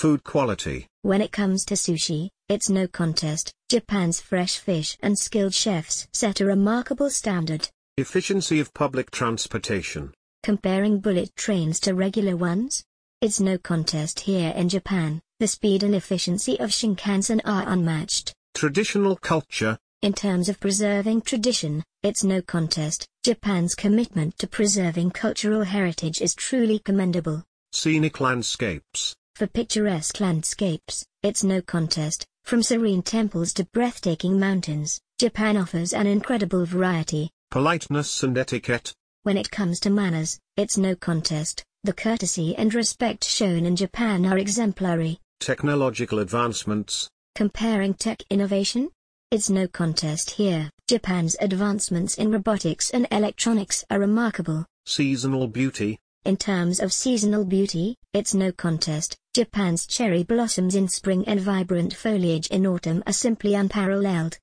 Food quality. When it comes to sushi, it's no contest. Japan's fresh fish and skilled chefs set a remarkable standard. Efficiency of public transportation. Comparing bullet trains to regular ones? It's no contest here in Japan. The speed and efficiency of Shinkansen are unmatched. Traditional culture. In terms of preserving tradition, it's no contest. Japan's commitment to preserving cultural heritage is truly commendable. Scenic landscapes. For picturesque landscapes, it's no contest. From serene temples to breathtaking mountains, Japan offers an incredible variety. Politeness and etiquette. When it comes to manners, it's no contest. The courtesy and respect shown in Japan are exemplary. Technological advancements. Comparing tech innovation? It's no contest here. Japan's advancements in robotics and electronics are remarkable. Seasonal beauty. In terms of seasonal beauty, it's no contest. Japan's cherry blossoms in spring and vibrant foliage in autumn are simply unparalleled.